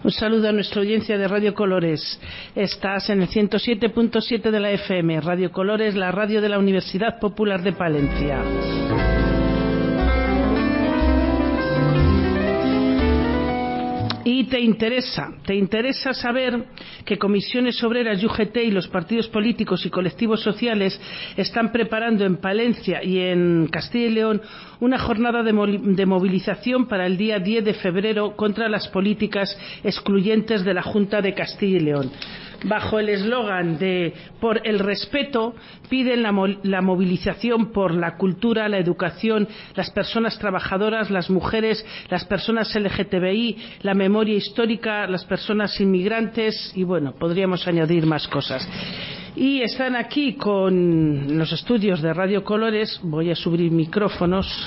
Un saludo a nuestra audiencia de Radio Colores. Estás en el 107.7 de la FM. Radio Colores, la radio de la Universidad Popular de Palencia. Y te interesa saber que Comisiones Obreras y UGT y los partidos políticos y colectivos sociales están preparando en Palencia y en Castilla y León una jornada de movilización para el día 10 de febrero contra las políticas excluyentes de la Junta de Castilla y León. Bajo el eslogan de "Por el respeto", piden la movilización por la cultura, la educación, las personas trabajadoras, las mujeres, las personas LGTBI, la memoria histórica, las personas inmigrantes y bueno, podríamos añadir más cosas. Y están aquí con los estudios de Radio Colores, voy a subir micrófonos,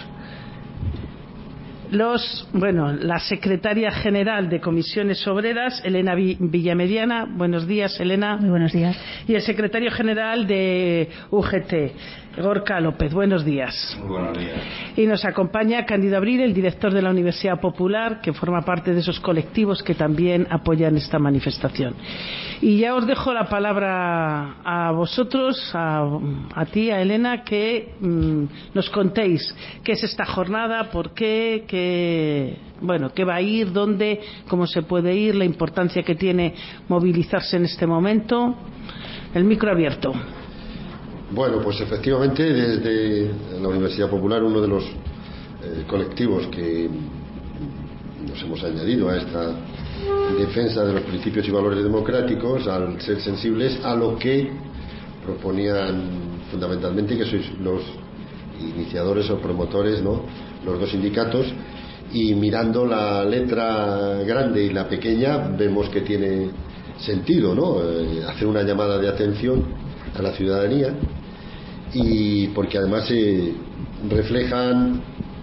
la secretaria general de Comisiones Obreras, Elena Villamediana. Buenos días, Elena. Muy buenos días. Y el secretario general de UGT, Gorka López. Buenos días. Muy buenos días. Y nos acompaña Cándido Abril, el director de la Universidad Popular, que forma parte de esos colectivos que también apoyan esta manifestación. Y ya os dejo la palabra a vosotros, a ti, a Elena, que nos contéis qué es esta jornada, por qué, qué va a ir, dónde, cómo se puede ir, la importancia que tiene movilizarse en este momento. El micro abierto. Bueno, pues efectivamente desde la Universidad Popular uno de los colectivos que nos hemos añadido a esta defensa de los principios y valores democráticos, al ser sensibles a lo que proponían fundamentalmente, que sois los iniciadores o promotores, ¿no?, los dos sindicatos, y mirando la letra grande y la pequeña vemos que tiene sentido, ¿no?, hacer una llamada de atención a la ciudadanía, y porque además reflejan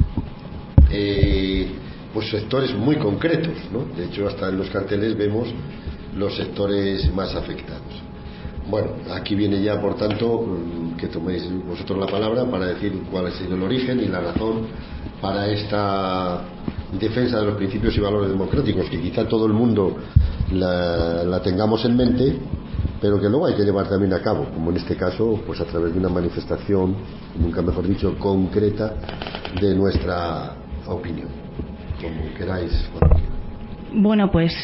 pues sectores muy concretos, ¿no? De hecho, hasta en los carteles vemos los sectores más afectados. Bueno, aquí viene ya, por tanto, que toméis vosotros la palabra para decir cuál ha sido el origen y la razón para esta defensa de los principios y valores democráticos, que quizá todo el mundo la tengamos en mente, pero que luego hay que llevar también a cabo, como en este caso, pues a través de una manifestación, nunca mejor dicho, concreta de nuestra opinión. Como queráis. Bueno, pues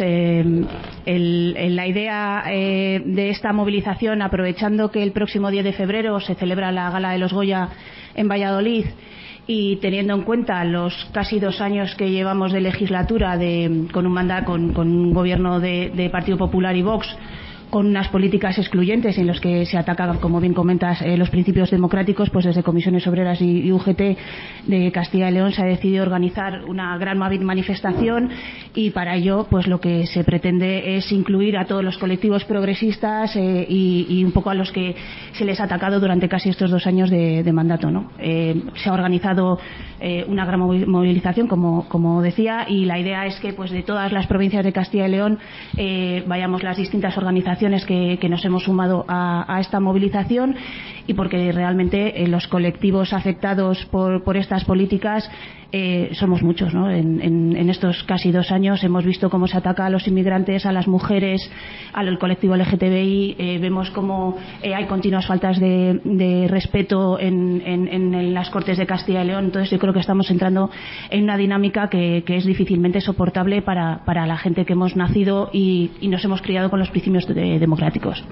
la idea de esta movilización, aprovechando que el próximo 10 de febrero se celebra la Gala de los Goya en Valladolid, y teniendo en cuenta los casi 2 años que llevamos de legislatura con un gobierno de Partido Popular y Vox, con unas políticas excluyentes en los que se atacan, como bien comentas, los principios democráticos, pues desde Comisiones Obreras y UGT de Castilla y León se ha decidido organizar una gran manifestación, y para ello pues lo que se pretende es incluir a todos los colectivos progresistas y un poco a los que se les ha atacado durante casi estos 2 años de mandato, ¿no? Se ha organizado una gran movilización, como decía, y la idea es que pues de todas las provincias de Castilla y León vayamos las distintas organizaciones que nos hemos sumado a esta movilización, y porque realmente los colectivos afectados por estas políticas somos muchos, ¿no? En estos casi 2 años hemos visto cómo se ataca a los inmigrantes, a las mujeres, al colectivo LGTBI, vemos cómo hay continuas faltas de respeto en las Cortes de Castilla y León. Entonces yo creo que estamos entrando en una dinámica que es difícilmente soportable para la gente que hemos nacido y nos hemos criado con los principios democráticos.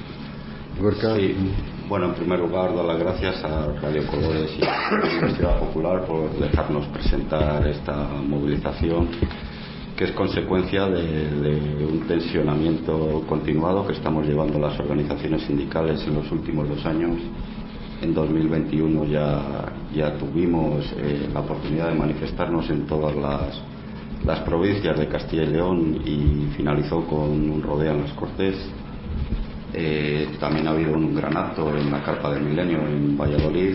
Sí. Bueno, en primer lugar, dar las gracias a Radio Colores y a la Universidad Popular por dejarnos presentar esta movilización, que es consecuencia de un tensionamiento continuado que estamos llevando las organizaciones sindicales en los últimos 2 años. En 2021 ya tuvimos la oportunidad de manifestarnos en todas las provincias de Castilla y León, y finalizó con un rodeo en las Cortes. También ha habido un gran acto en la Carpa del Milenio en Valladolid,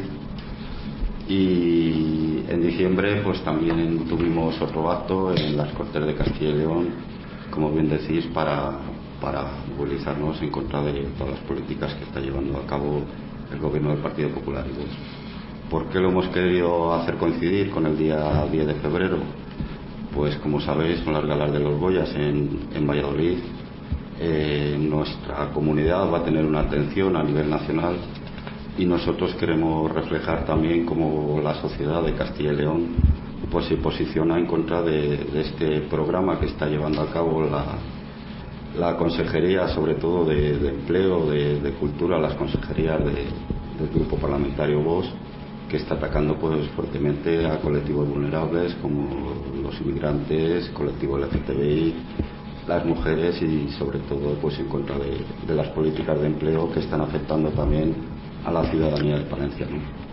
y en diciembre pues también tuvimos otro acto en las Cortes de Castilla y León, como bien decís, para movilizarnos en contra de todas las políticas que está llevando a cabo el gobierno del Partido Popular. ¿Por qué lo hemos querido hacer coincidir con el día 10 de febrero? Pues como sabéis, son las galas de los Goyas en Valladolid. Nuestra comunidad va a tener una atención a nivel nacional y nosotros queremos reflejar también cómo la sociedad de Castilla y León pues se posiciona en contra de este programa que está llevando a cabo la consejería, sobre todo de empleo, de cultura, las consejerías del grupo parlamentario Vox, que está atacando pues fuertemente a colectivos vulnerables como los inmigrantes, colectivo LGTBI, las mujeres y sobre todo pues en contra de las políticas de empleo que están afectando también a la ciudadanía de Palencia,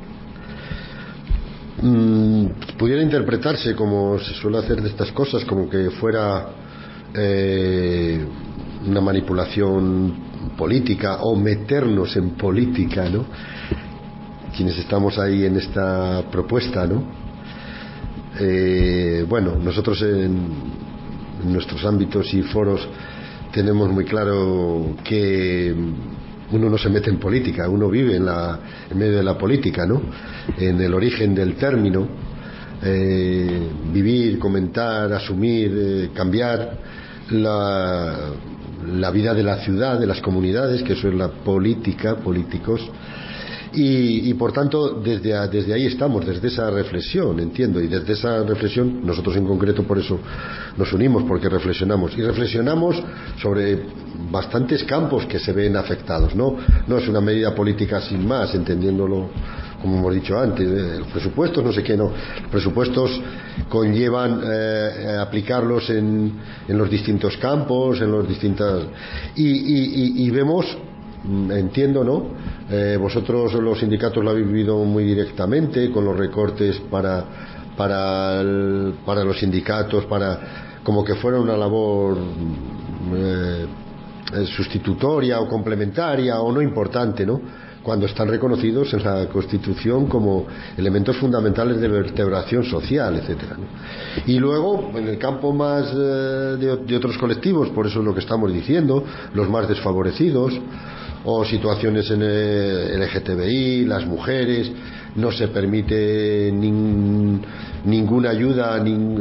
¿no? Pudiera interpretarse, como se suele hacer de estas cosas, como que fuera una manipulación política o meternos en política, ¿no? Quienes estamos ahí en esta propuesta, ¿no? Bueno, nosotros en nuestros ámbitos y foros tenemos muy claro que uno no se mete en política, uno vive en medio de la política, ¿no? En el origen del término, vivir, comentar, asumir, cambiar la vida de la ciudad, de las comunidades, que eso es la política, políticos. Y por tanto desde ahí estamos, desde esa reflexión, entiendo, y desde esa reflexión nosotros en concreto por eso nos unimos, porque reflexionamos sobre bastantes campos que se ven afectados, no es una medida política sin más, entendiéndolo como hemos dicho antes, los presupuestos, no sé qué, no, los presupuestos conllevan aplicarlos en los distintos campos, en los distintas y vemos, entiendo, ¿no? Vosotros los sindicatos lo habéis vivido muy directamente con los recortes para los sindicatos, como que fuera una labor sustitutoria o complementaria o no importante, ¿no? Cuando están reconocidos en la Constitución como elementos fundamentales de vertebración social, etcétera, ¿no? Y luego en el campo más de otros colectivos, por eso es lo que estamos diciendo, los más desfavorecidos o situaciones en el LGTBI, las mujeres, no se permite ninguna ayuda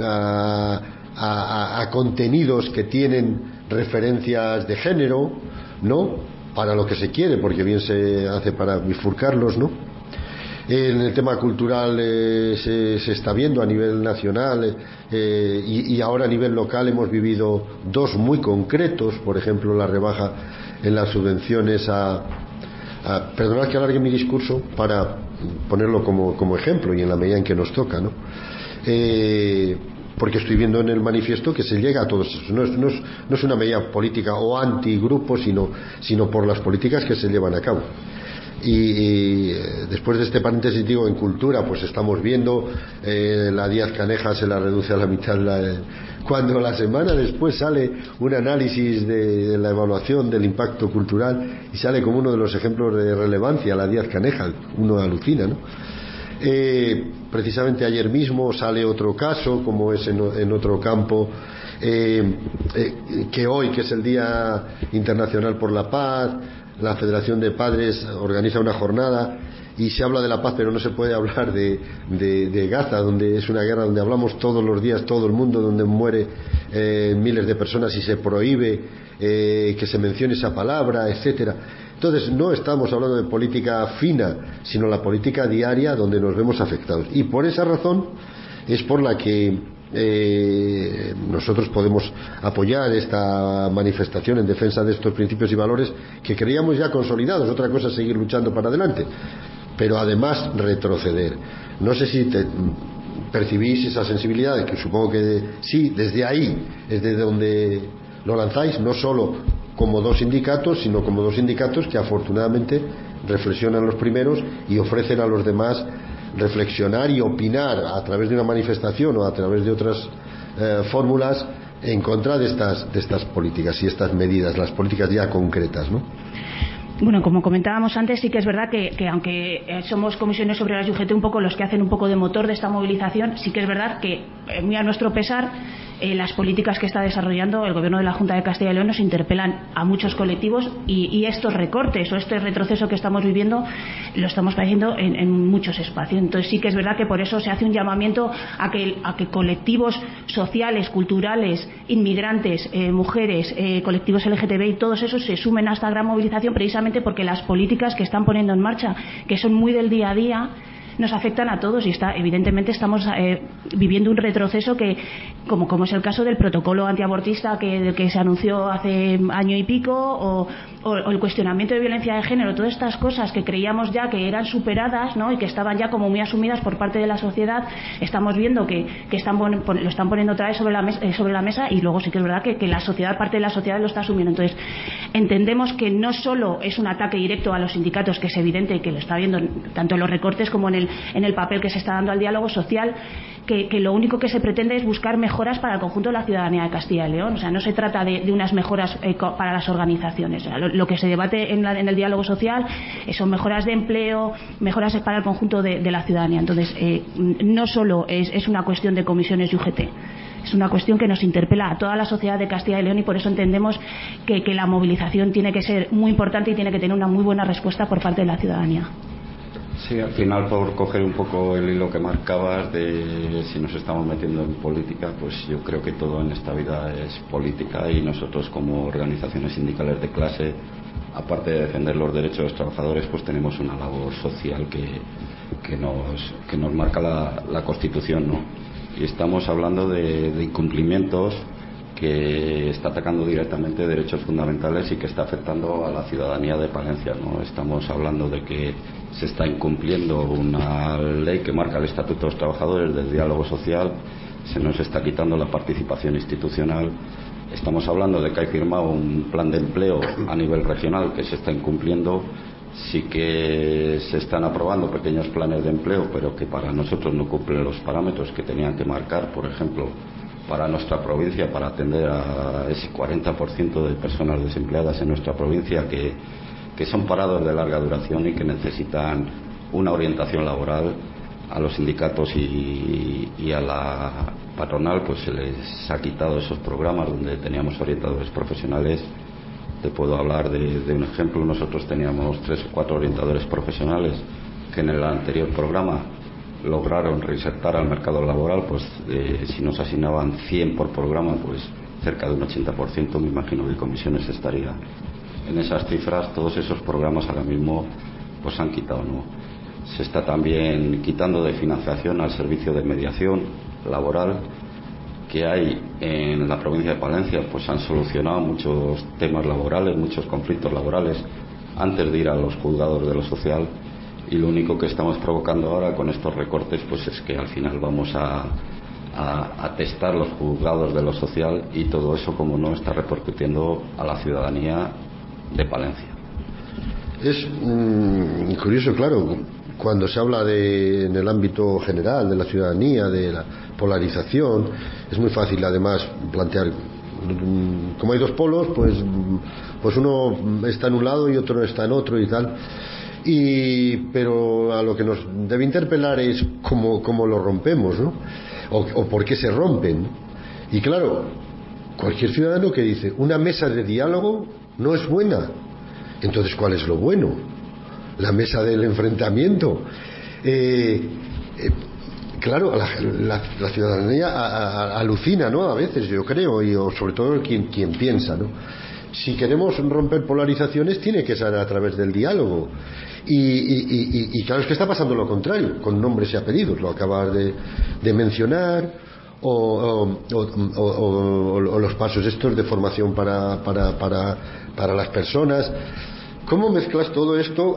a contenidos que tienen referencias de género, ¿no? Para lo que se quiere, porque bien se hace para bifurcarlos, ¿no? En el tema cultural se está viendo a nivel nacional y ahora a nivel local hemos vivido dos muy concretos, por ejemplo la rebaja en las subvenciones perdonad que alargue mi discurso para ponerlo como ejemplo y en la medida en que nos toca, ¿no? Porque estoy viendo en el manifiesto que se llega a todos esos, no es una medida política o antigrupo, sino por las políticas que se llevan a cabo. Y después de este paréntesis, digo, en cultura pues estamos viendo la Díaz Caneja se la reduce a la mitad cuando la semana después sale un análisis de la evaluación del impacto cultural y sale como uno de los ejemplos de relevancia la Díaz Caneja, uno alucina, ¿no? Precisamente ayer mismo sale otro caso, como es en otro campo, que hoy, que es el Día Internacional por la Paz, la Federación de Padres organiza una jornada y se habla de la paz, pero no se puede hablar de Gaza, donde es una guerra donde hablamos todos los días, todo el mundo, donde muere miles de personas y se prohíbe que se mencione esa palabra, etcétera. Entonces no estamos hablando de política fina, sino la política diaria donde nos vemos afectados. Y por esa razón es por la que nosotros podemos apoyar esta manifestación en defensa de estos principios y valores que creíamos ya consolidados. Otra cosa es seguir luchando para adelante, pero además retroceder. No sé si percibís esa sensibilidad, que supongo que sí, desde ahí es de donde lo lanzáis, no solo como dos sindicatos, sino como dos sindicatos que afortunadamente reflexionan los primeros y ofrecen a los demás reflexionar y opinar a través de una manifestación o a través de otras fórmulas en contra de estas políticas y estas medidas, las políticas ya concretas, ¿no? Bueno, como comentábamos antes, sí que es verdad que aunque somos comisiones obreras y UGT un poco los que hacen un poco de motor de esta movilización, sí que es verdad que muy a nuestro pesar las políticas que está desarrollando el Gobierno de la Junta de Castilla y León nos interpelan a muchos colectivos y estos recortes o este retroceso que estamos viviendo lo estamos padeciendo en muchos espacios. Entonces sí que es verdad que por eso se hace un llamamiento a que colectivos sociales, culturales, inmigrantes, mujeres, colectivos LGTBI, todos esos se sumen a esta gran movilización, precisamente porque las políticas que están poniendo en marcha, que son muy del día a día, nos afectan a todos y evidentemente estamos viviendo un retroceso que, como es el caso del protocolo antiabortista que se anunció hace año y pico, o el cuestionamiento de violencia de género, todas estas cosas que creíamos ya que eran superadas, ¿no? Y que estaban ya como muy asumidas por parte de la sociedad, estamos viendo que lo están poniendo otra vez sobre la mesa, y luego sí que es verdad que la sociedad, parte de la sociedad lo está asumiendo. Entonces entendemos que no solo es un ataque directo a los sindicatos, que es evidente que lo está viendo tanto en los recortes como en el papel que se está dando al diálogo social, que lo único que se pretende es buscar mejoras para el conjunto de la ciudadanía de Castilla y León. O sea, no se trata de unas mejoras para las organizaciones. O sea, lo que se debate en el diálogo social son mejoras de empleo, mejoras para el conjunto de la ciudadanía. Entonces, no solo es una cuestión de comisiones y UGT, es una cuestión que nos interpela a toda la sociedad de Castilla y León, y por eso entendemos que la movilización tiene que ser muy importante y tiene que tener una muy buena respuesta por parte de la ciudadanía. Sí, al final, por coger un poco el hilo que marcabas de si nos estamos metiendo en política, pues yo creo que todo en esta vida es política, y nosotros como organizaciones sindicales de clase, aparte de defender los derechos de los trabajadores, pues tenemos una labor social que nos marca la Constitución, ¿no? Y estamos hablando de incumplimientos que está atacando directamente derechos fundamentales y que está afectando a la ciudadanía de Palencia, ¿no? Estamos hablando de que se está incumpliendo una ley que marca el Estatuto de los Trabajadores del diálogo social, se nos está quitando la participación institucional, estamos hablando de que hay firmado un plan de empleo a nivel regional que se está incumpliendo, sí que se están aprobando pequeños planes de empleo, pero que para nosotros no cumplen los parámetros que tenían que marcar, por ejemplo, para nuestra provincia, para atender a ese 40% de personas desempleadas en nuestra provincia que son parados de larga duración y que necesitan una orientación laboral. A los sindicatos y a la patronal pues se les ha quitado esos programas donde teníamos orientadores profesionales. Te puedo hablar de un ejemplo. Nosotros teníamos 3 o 4 orientadores profesionales que en el anterior programa lograron reinsertar al mercado laboral, pues si nos asignaban 100 por programa, pues cerca de un 80%, me imagino que comisiones estaría en esas cifras. Todos esos programas ahora mismo pues se han quitado, ¿no? Se está también quitando de financiación al servicio de mediación laboral que hay en la provincia de Palencia. Pues han solucionado muchos temas laborales, muchos conflictos laborales antes de ir a los juzgados de lo social, y lo único que estamos provocando ahora con estos recortes pues es que al final vamos a testar los juzgados de lo social, y todo eso, como no, está repercutiendo a la ciudadanía de Palencia. Es curioso, claro, cuando se habla en el ámbito general de la ciudadanía, de la polarización, es muy fácil además plantear, como hay dos polos, pues uno está en un lado y otro está en otro y tal. Pero a lo que nos debe interpelar es cómo lo rompemos, ¿no? O por qué se rompen. Y claro, cualquier ciudadano que dice una mesa de diálogo no es buena, entonces ¿cuál es lo bueno? La mesa del enfrentamiento. Claro, la ciudadanía alucina, ¿no? A veces, yo creo, o sobre todo quien piensa, ¿no? Si queremos romper polarizaciones, tiene que ser a través del diálogo. Y claro, es que está pasando lo contrario, con nombres y apellidos, lo acabas de mencionar, o los pasos estos de formación para las personas. ¿Cómo mezclas todo esto?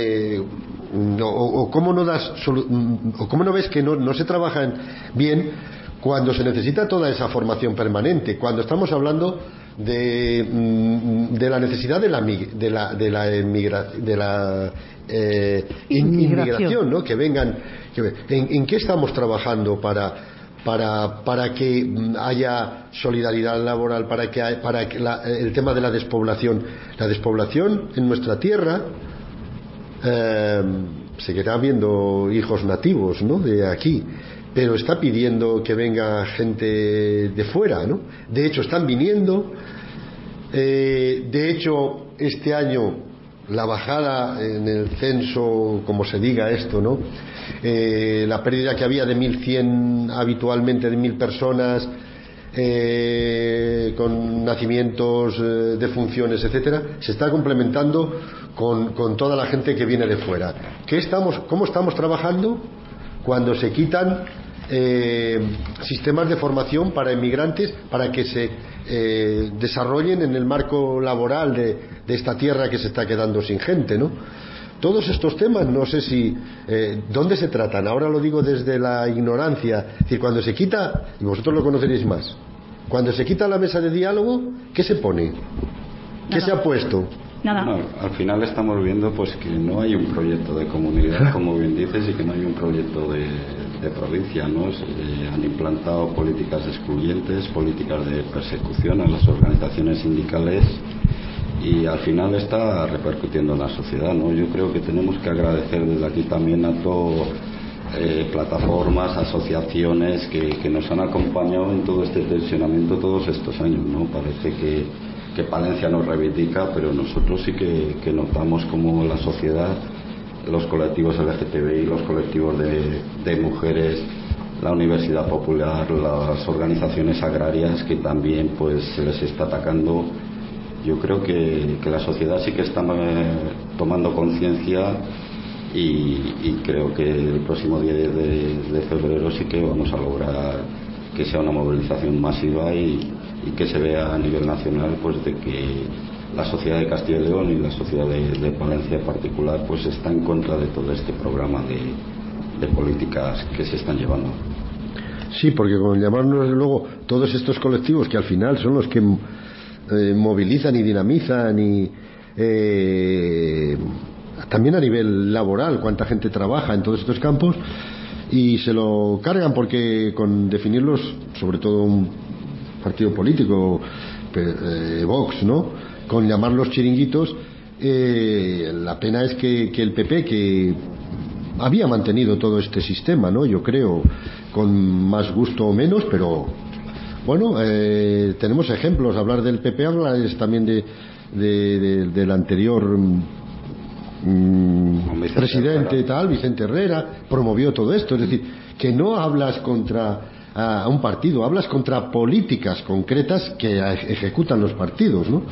¿Cómo no ves que no se trabajan bien cuando se necesita toda esa formación permanente? Cuando estamos hablando de la necesidad de la inmigración, ¿no? Que vengan. ¿En qué estamos trabajando para que haya solidaridad laboral, para que el tema de la despoblación en nuestra tierra, seguirá habiendo hijos nativos, ¿no? De aquí, pero está pidiendo que venga gente de fuera, ¿no? De hecho, están viniendo. De hecho, este año la bajada en el censo, como se diga esto, ¿no? La pérdida que había de 1.100 habitualmente, de 1.000 personas, con nacimientos, defunciones, etcétera, se está complementando con toda la gente que viene de fuera. ¿Cómo estamos trabajando cuando se quitan sistemas de formación para inmigrantes para que se desarrollen en el marco laboral de esta tierra que se está quedando sin gente, ¿no? Todos estos temas, no sé si ¿dónde se tratan? Ahora lo digo desde la ignorancia. Es decir, cuando se quita, y vosotros lo conoceréis más, cuando se quita la mesa de diálogo, ¿qué se pone? ¿Qué se ha puesto? Nada. No, al final estamos viendo pues que no hay un proyecto de comunidad, como bien dices, y que no hay un proyecto de provincia, ¿no? Han implantado políticas excluyentes, políticas de persecución a las organizaciones sindicales, y al final está repercutiendo en la sociedad, ¿no? Yo creo que tenemos que agradecer desde aquí también a todo plataformas, asociaciones que nos han acompañado en todo este tensionamiento todos estos años, ¿no? Parece que Palencia nos reivindica, pero nosotros sí que notamos como la sociedad, los colectivos LGTBI, los colectivos de mujeres, la Universidad Popular, las organizaciones agrarias, que también pues se les está atacando. Yo creo que la sociedad sí que está tomando conciencia, y creo que el próximo 10 de febrero sí que vamos a lograr que sea una movilización masiva y que se vea a nivel nacional pues de que la sociedad de Castilla y León y la sociedad de Palencia en particular pues está en contra de todo este programa de políticas que se están llevando. Sí, porque con llamarnos luego todos estos colectivos que al final son los que movilizan y dinamizan y también a nivel laboral, cuánta gente trabaja en todos estos campos, y se lo cargan porque con definirlos, sobre todo un partido político, Vox, ¿no?, con llamarlos chiringuitos, la pena es que el PP, que había mantenido todo este sistema, ¿no?, yo creo, con más gusto o menos, pero bueno, tenemos ejemplos. Hablar del PP habla es también del anterior presidente tal, Vicente Herrera, promovió todo esto. Es decir, que no hablas contra a un partido, hablas contra políticas concretas que ejecutan los partidos, ¿no?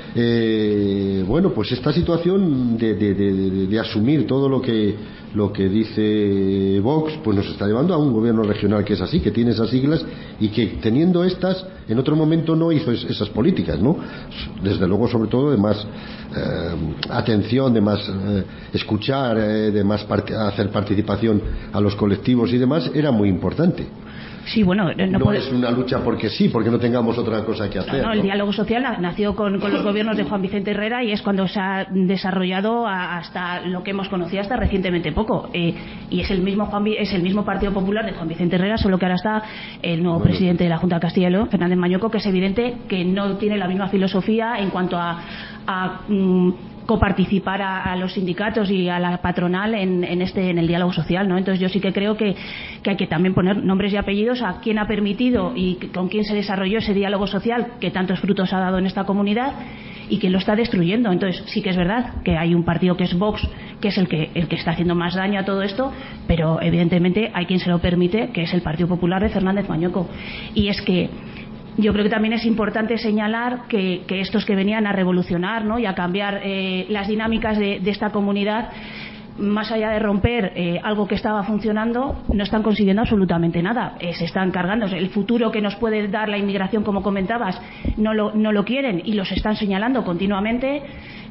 Bueno, pues esta situación de asumir todo lo que dice Vox, pues nos está llevando a un gobierno regional que es así, que tiene esas siglas, y que teniendo estas, en otro momento no hizo esas políticas, ¿no? Desde luego, sobre todo, de más atención, de más escuchar, de más hacer participación a los colectivos y demás, era muy importante. Sí, bueno, no es una lucha porque sí, porque no tengamos otra cosa que hacer. El diálogo social nació con los gobiernos de Juan Vicente Herrera, y es cuando se ha desarrollado hasta lo que hemos conocido hasta recientemente poco. Y es el mismo Partido Popular de Juan Vicente Herrera, solo que ahora está el nuevo presidente de la Junta de Castilla y León, Fernández Mañueco, que es evidente que no tiene la misma filosofía en cuanto a coparticipar a los sindicatos y a la patronal en el diálogo social, ¿no? Entonces yo sí que creo que hay que también poner nombres y apellidos a quién ha permitido y con quién se desarrolló ese diálogo social que tantos frutos ha dado en esta comunidad, y quién lo está destruyendo. Entonces sí que es verdad que hay un partido que es Vox, que es el que está haciendo más daño a todo esto, pero evidentemente hay quien se lo permite, que es el Partido Popular de Fernández Mañueco. Y es que yo creo que también es importante señalar que estos que venían a revolucionar, ¿no?, y a cambiar las dinámicas de esta comunidad, más allá de romper algo que estaba funcionando, no están consiguiendo absolutamente nada. Se están cargando el futuro que nos puede dar la inmigración, como comentabas, no lo quieren, y los están señalando continuamente.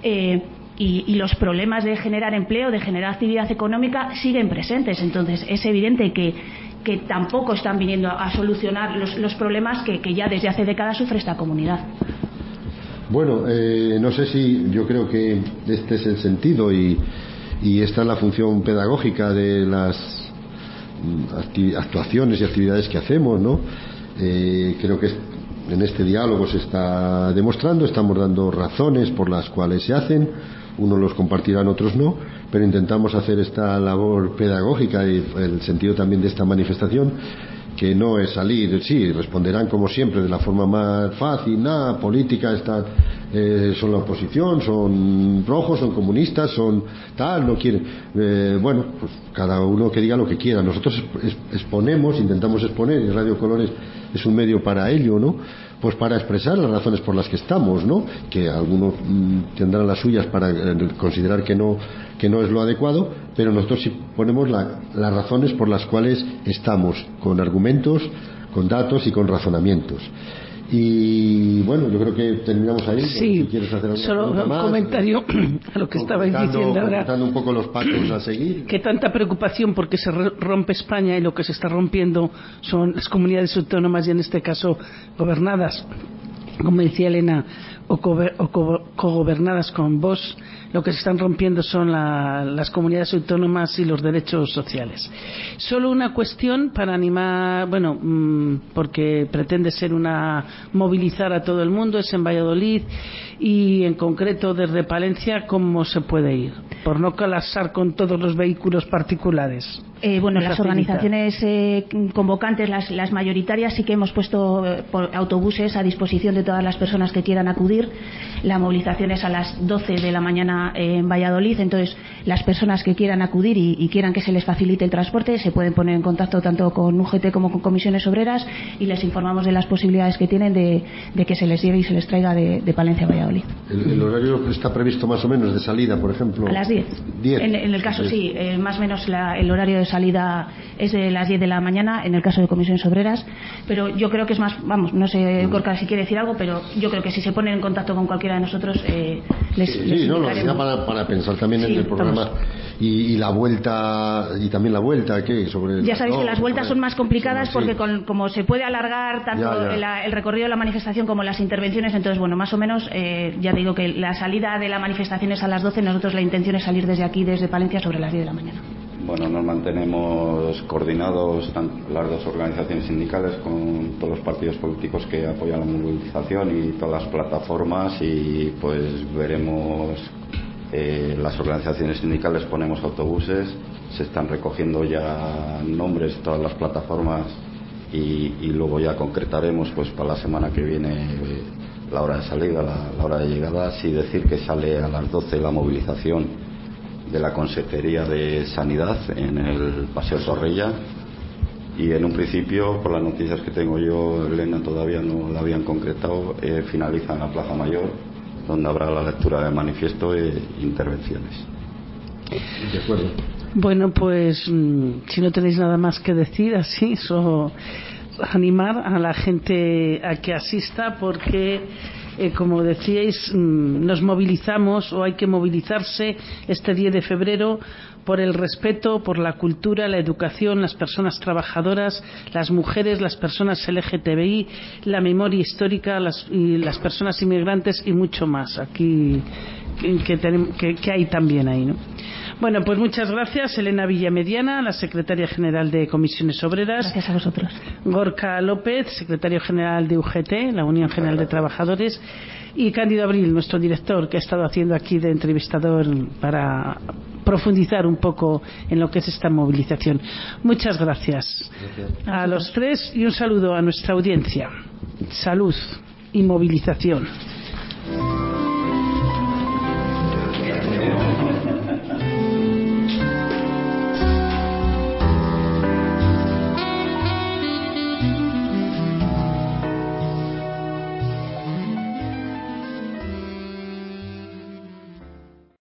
Y los problemas de generar empleo, de generar actividad económica, siguen presentes. Entonces es evidente que tampoco están viniendo a solucionar los problemas que ya desde hace décadas sufre esta comunidad. Bueno, no sé si, yo creo que este es el sentido y esta es la función pedagógica de las actuaciones y actividades que hacemos, ¿no? Creo que en este diálogo se está demostrando. Estamos dando razones por las cuales se hacen, unos los compartirán, otros no, pero intentamos hacer esta labor pedagógica y el sentido también de esta manifestación, que no es salir, sí, responderán como siempre de la forma más fácil, nada, política, son la oposición, son rojos, son comunistas, son tal, no quieren, bueno, pues cada uno que diga lo que quiera. Nosotros exponemos, intentamos exponer, y Radio Colores es un medio para ello, ¿no? Pues para expresar las razones por las que estamos, ¿no? Que algunos tendrán las suyas para considerar que no es lo adecuado, pero nosotros sí ponemos las razones por las cuales estamos, con argumentos, con datos y con razonamientos. Y bueno, yo creo que terminamos ahí. Sí, si quieres hacer solo un comentario a lo que estabais diciendo ahora. Comentando un poco los pasos a seguir. Que tanta preocupación porque se rompe España, y lo que se está rompiendo son las comunidades autónomas, y en este caso gobernadas, como decía Elena, o cogobernadas con Vox. Lo que se están rompiendo son las comunidades autónomas y los derechos sociales. Solo una cuestión para animar, bueno, porque pretende ser movilizar a todo el mundo, es en Valladolid, y en concreto desde Palencia, ¿cómo se puede ir? Por no colapsar con todos los vehículos particulares. Bueno, las organizaciones convocantes, las mayoritarias, sí que hemos puesto autobuses a disposición de todas las personas que quieran acudir. La movilización es a las 12 de la mañana en Valladolid, entonces las personas que quieran acudir y quieran que se les facilite el transporte se pueden poner en contacto tanto con UGT como con comisiones obreras, y les informamos de las posibilidades que tienen de que se les lleve y se les traiga de Palencia a Valladolid. ¿El horario está previsto más o menos de salida, por ejemplo? A las 10. En el caso sí, más o menos el horario de salida es de las 10 de la mañana en el caso de comisiones obreras, pero yo creo que es más, vamos, no sé Gorka si quiere decir algo, pero yo creo que si se ponen en contacto con cualquiera de nosotros les no, lo hacía para pensar también en el programa y la vuelta, y también la vuelta que sobre ya sabéis que las vueltas son más complicadas porque como se puede alargar tanto el recorrido de la manifestación como las intervenciones, entonces bueno, más o menos ya digo que la salida de la manifestación es a las 12, nosotros la intención es salir desde aquí, desde Palencia, sobre las 10 de la mañana. Bueno, nos mantenemos coordinados las dos organizaciones sindicales con todos los partidos políticos que apoyan la movilización y todas las plataformas, y pues veremos, las organizaciones sindicales ponemos autobuses, se están recogiendo ya nombres todas las plataformas y luego ya concretaremos pues para la semana que viene la hora de salida, la hora de llegada. Sí decir que sale a las 12 la movilización de la Consejería de Sanidad en el Paseo Zorrilla, y en un principio, por las noticias que tengo yo, Elena, todavía no la habían concretado, finaliza en la Plaza Mayor, donde habrá la lectura del manifiesto e intervenciones. De acuerdo. Bueno, pues si no tenéis nada más que decir, así, solo animar a la gente a que asista, porque como decíais, nos movilizamos, o hay que movilizarse este 10 de febrero por el respeto, por la cultura, la educación, las personas trabajadoras, las mujeres, las personas LGTBI, la memoria histórica, las personas inmigrantes y mucho más aquí que hay también ahí, ¿no? Bueno, pues muchas gracias, Elena Villamediana, la secretaria general de Comisiones Obreras. Gracias a vosotros. Gorka López, secretario general de UGT, la Unión General de Trabajadores, y Cándido Abril, nuestro director, que ha estado haciendo aquí de entrevistador para profundizar un poco en lo que es esta movilización. Muchas gracias a los tres, y un saludo a nuestra audiencia. Salud y movilización.